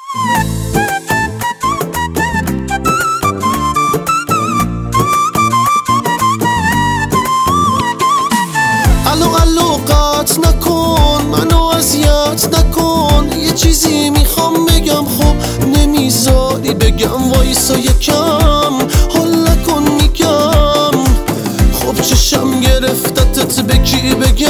الو قطع نکن، منو اذیت نکن، یه چیزی میخوام بگم خب نمیذاری بگم، وایسا یکم حال نکن میگم. خب چشم گرفتتت به کی بگم؟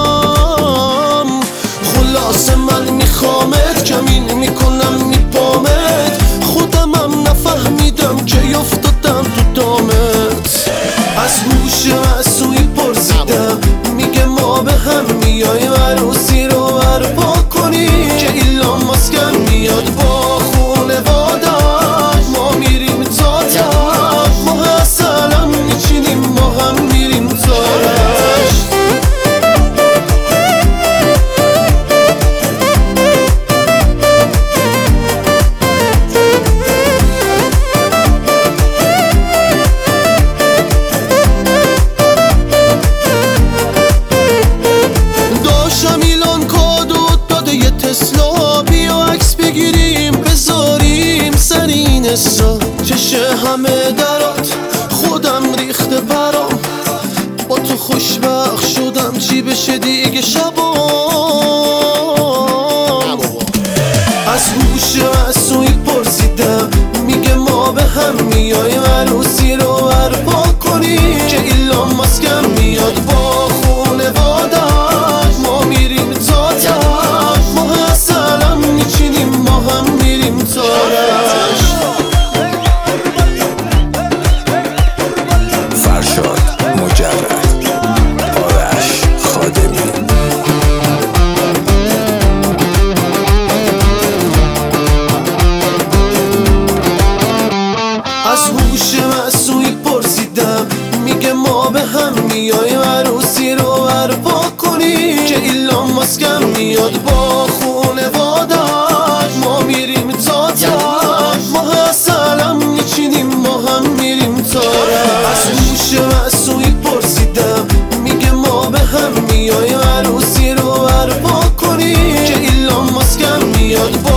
خلاصه من میخوامت، کمین میکنم میپامت، خودمم نفهمیدم که افتادم تو دامت. از هوش معصومی پرسیدم، میگه ما به هم میایم عروسی رو برپا کنیم که ایلان ماسکم میاد با خونوادش، ما میریم تا تاش، ما اصلا میچینیم ما هم میریم تاش. چشه همه درات خودم ریخته برام، با تو خوشبخت شدم چی بشه دیگه شبام. از هوش معصومی پرسیدم، میگه ما به هم میایم عروسی رو برپا کنیم که ایلان ماسکم میاد با خونوادش، ما میریم تا تاش، ما اصلا میچینیم ما هم میریم تاش. از هوش معصومی پرسیدم، میگه ما به هم میایم عروسی رو برپا کنیم که ایلان ماسکم میاد با خونوادش، ما میریم تا تاش، ما اصلا میچینیم ما هم میریم تاش. از هوش معصومی پرسیدم، میگه ما به هم میایم عروسی رو برپا کنیم که ایلان ماسکم میاد با